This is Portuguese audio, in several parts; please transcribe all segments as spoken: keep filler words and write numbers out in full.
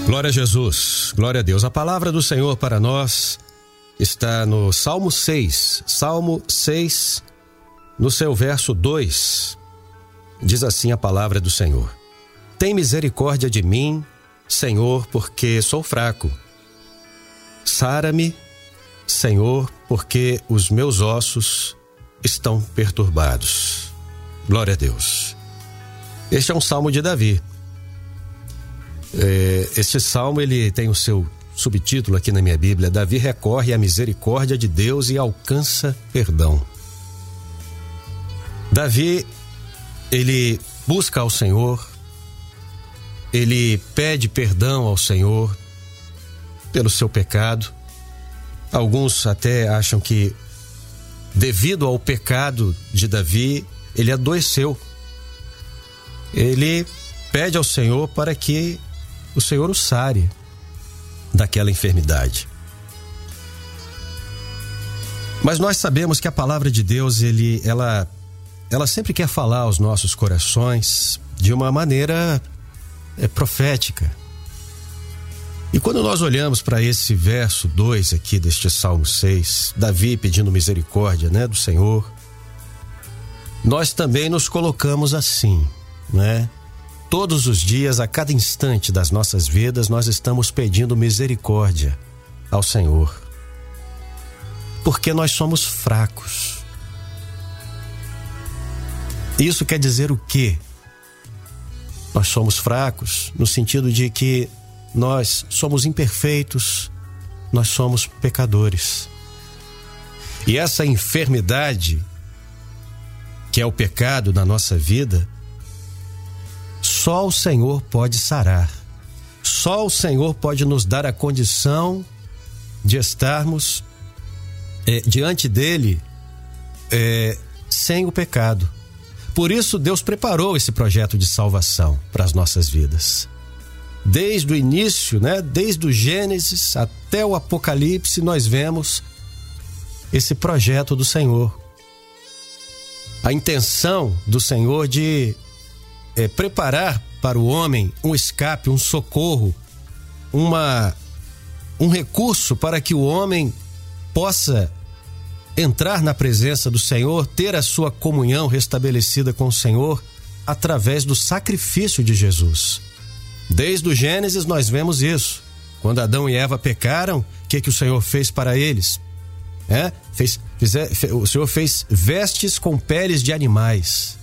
Glória a Jesus, glória a Deus. A palavra do Senhor para nós está no Salmo seis, Salmo seis, no seu verso dois. Diz assim a palavra do Senhor: Tem misericórdia de mim, Senhor, porque sou fraco. Sara-me, Senhor, porque os meus ossos estão perturbados. Glória a Deus. Este é um salmo de Davi. É, este salmo ele tem o seu subtítulo aqui na minha Bíblia: Davi recorre à misericórdia de Deus e alcança perdão. Davi, ele busca ao Senhor, ele pede perdão ao Senhor pelo seu pecado. Alguns até acham que, devido ao pecado de Davi, ele adoeceu. Ele pede ao Senhor para que o Senhor o sare daquela enfermidade. Mas nós sabemos que a palavra de Deus, ele, ela, ela sempre quer falar aos nossos corações de uma maneira é, profética. E quando nós olhamos para esse verso dois aqui deste Salmo seis, Davi pedindo misericórdia, né, do Senhor, nós também nos colocamos assim, né? Todos os dias, a cada instante das nossas vidas, nós estamos pedindo misericórdia ao Senhor. Porque nós somos fracos. Isso quer dizer o quê? Nós somos fracos no sentido de que nós somos imperfeitos, nós somos pecadores. E essa enfermidade, que é o pecado na nossa vida, só o Senhor pode sarar. Só o Senhor pode nos dar a condição de estarmos é, diante dele é, sem o pecado. Por isso Deus preparou esse projeto de salvação para as nossas vidas. Desde o início, né, desde o Gênesis até o Apocalipse, nós vemos esse projeto do Senhor. A intenção do Senhor de É, preparar para o homem um escape, um socorro, uma, um recurso para que o homem possa entrar na presença do Senhor, ter a sua comunhão restabelecida com o Senhor através do sacrifício de Jesus. Desde o Gênesis nós vemos isso. Quando Adão e Eva pecaram, o que, que o Senhor fez para eles? É? Fez, fizer, o Senhor fez vestes com peles de animais.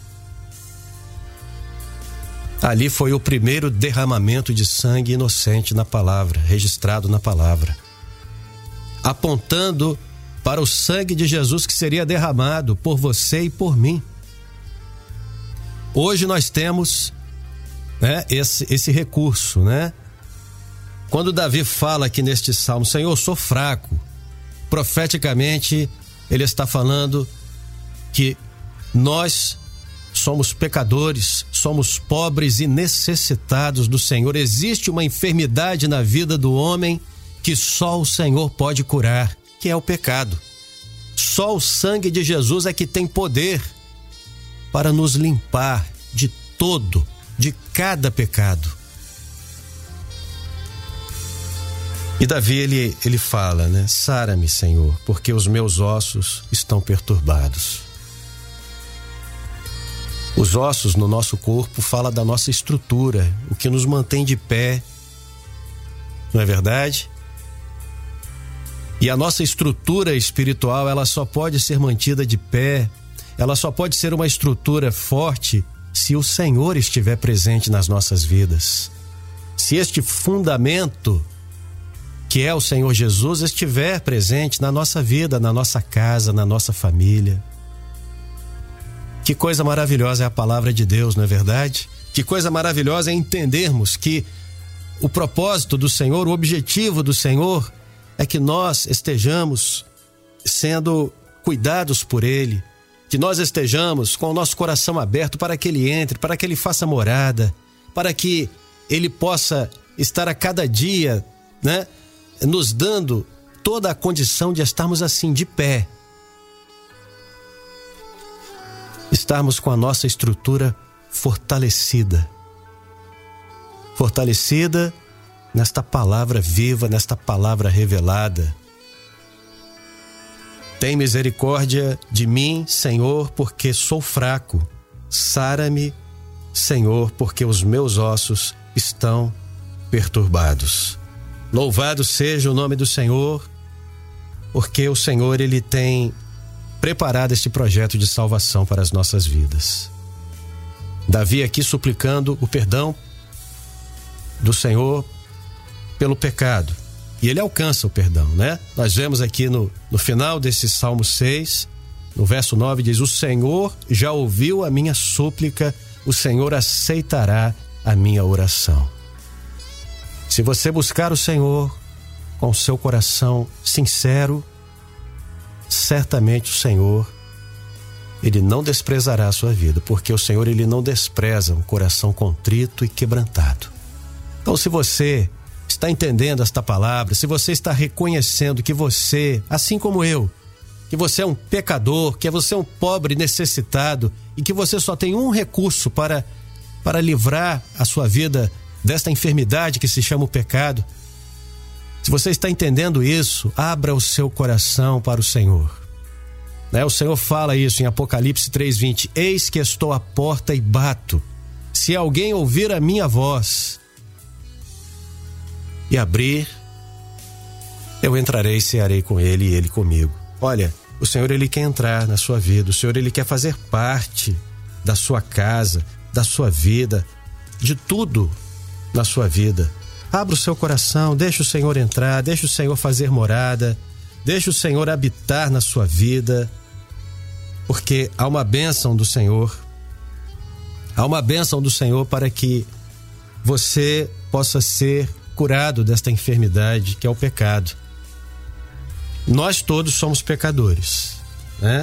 Ali foi o primeiro derramamento de sangue inocente na palavra, registrado na palavra, apontando para o sangue de Jesus que seria derramado por você e por mim. Hoje nós temos, né, esse, esse recurso, né? Quando Davi fala aqui neste salmo: Senhor, eu sou fraco, profeticamente ele está falando que nós somos pecadores, somos pobres e necessitados do Senhor. Existe uma enfermidade na vida do homem que só o Senhor pode curar, que é o pecado. Só o sangue de Jesus é que tem poder para nos limpar de todo, de cada pecado. E Davi, ele, ele fala, né? Sara-me, Senhor, porque os meus ossos estão perturbados. Os ossos no nosso corpo falam da nossa estrutura, o que nos mantém de pé, não é verdade? E a nossa estrutura espiritual, ela só pode ser mantida de pé, ela só pode ser uma estrutura forte se o Senhor estiver presente nas nossas vidas. Se este fundamento, que é o Senhor Jesus, estiver presente na nossa vida, na nossa casa, na nossa família. Que coisa maravilhosa é a palavra de Deus, não é verdade? Que coisa maravilhosa é entendermos que o propósito do Senhor, o objetivo do Senhor é que nós estejamos sendo cuidados por Ele, que nós estejamos com o nosso coração aberto para que Ele entre, para que Ele faça morada, para que Ele possa estar a cada dia, né, nos dando toda a condição de estarmos assim de pé, estarmos com a nossa estrutura fortalecida, fortalecida nesta palavra viva, nesta palavra revelada. Tem misericórdia de mim, Senhor, porque sou fraco. Sara-me, Senhor, porque os meus ossos estão perturbados. Louvado seja o nome do Senhor, porque o Senhor, Ele tem preparado este projeto de salvação para as nossas vidas. Davi aqui suplicando o perdão do Senhor pelo pecado. E ele alcança o perdão, né? Nós vemos aqui no, no final desse Salmo seis, no verso nove, diz: o Senhor já ouviu a minha súplica, o Senhor aceitará a minha oração. Se você buscar o Senhor com seu coração sincero, certamente o Senhor, Ele não desprezará a sua vida, porque o Senhor, Ele não despreza um coração contrito e quebrantado. Então, se você está entendendo esta palavra, se você está reconhecendo que você, assim como eu, que você é um pecador, que você é um pobre necessitado e que você só tem um recurso para, para livrar a sua vida desta enfermidade que se chama o pecado, se você está entendendo isso, abra o seu coração para o Senhor. Né? O Senhor fala isso em Apocalipse três, vinte: eis que estou à porta e bato. Se alguém ouvir a minha voz e abrir, eu entrarei e cearei com ele e ele comigo. Olha, o Senhor, Ele quer entrar na sua vida, o Senhor, Ele quer fazer parte da sua casa, da sua vida, de tudo na sua vida. Abra o seu coração, deixa o Senhor entrar, deixa o Senhor fazer morada, deixa o Senhor habitar na sua vida, porque há uma bênção do Senhor, há uma bênção do Senhor para que você possa ser curado desta enfermidade que é o pecado. Nós todos somos pecadores, né?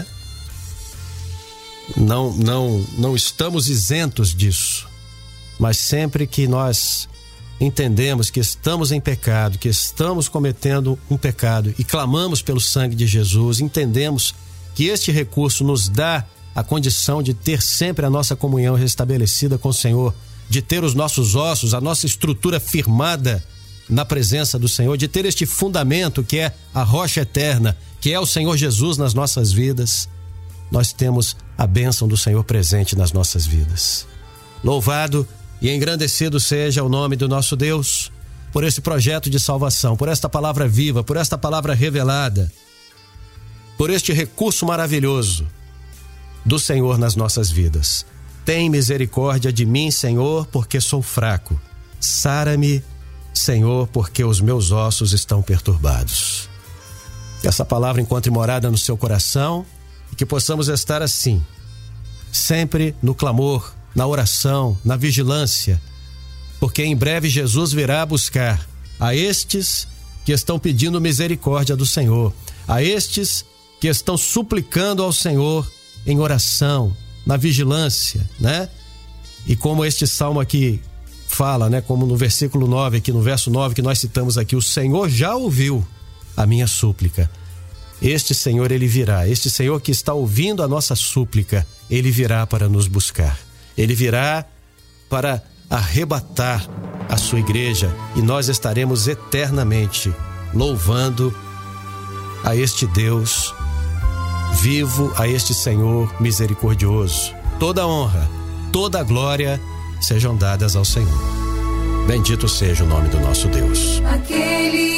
Não, não, não estamos isentos disso, mas sempre que nós entendemos que estamos em pecado, que estamos cometendo um pecado e clamamos pelo sangue de Jesus, entendemos que este recurso nos dá a condição de ter sempre a nossa comunhão restabelecida com o Senhor, de ter os nossos ossos, a nossa estrutura firmada na presença do Senhor, de ter este fundamento que é a rocha eterna, que é o Senhor Jesus nas nossas vidas. Nós temos a bênção do Senhor presente nas nossas vidas. Louvado e engrandecido seja o nome do nosso Deus por esse projeto de salvação, por esta palavra viva, por esta palavra revelada, por este recurso maravilhoso do Senhor nas nossas vidas. Tem misericórdia de mim, Senhor, porque sou fraco. Sara-me, Senhor, porque os meus ossos estão perturbados. Que essa palavra encontre morada no seu coração e que possamos estar assim, sempre no clamor, na oração, na vigilância, porque em breve Jesus virá buscar a estes que estão pedindo misericórdia do Senhor, a estes que estão suplicando ao Senhor em oração, na vigilância, né? E como este salmo aqui fala, né? Como no versículo nove, aqui no verso nove que nós citamos aqui, o Senhor já ouviu a minha súplica. Este Senhor, Ele virá, este Senhor que está ouvindo a nossa súplica, Ele virá para nos buscar. Ele virá para arrebatar a sua igreja e nós estaremos eternamente louvando a este Deus vivo, a este Senhor misericordioso. Toda honra, toda glória sejam dadas ao Senhor. Bendito seja o nome do nosso Deus. Aquele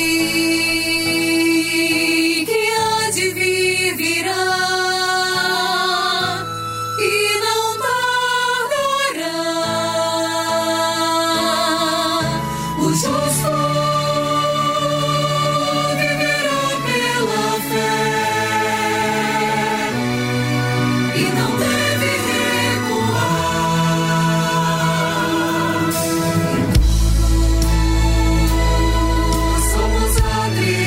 que há de vir virá e não tardará. O justo viverá pela fé e não deve recuar. Somos agricultores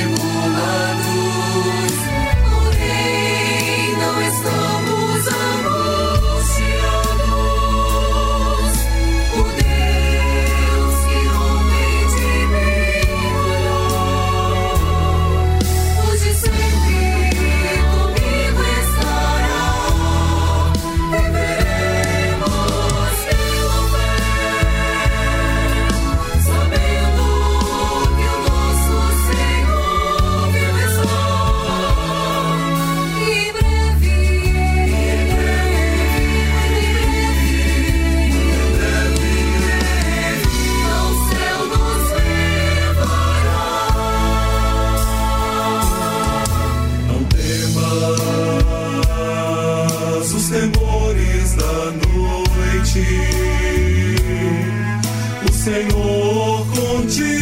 Senhor contigo.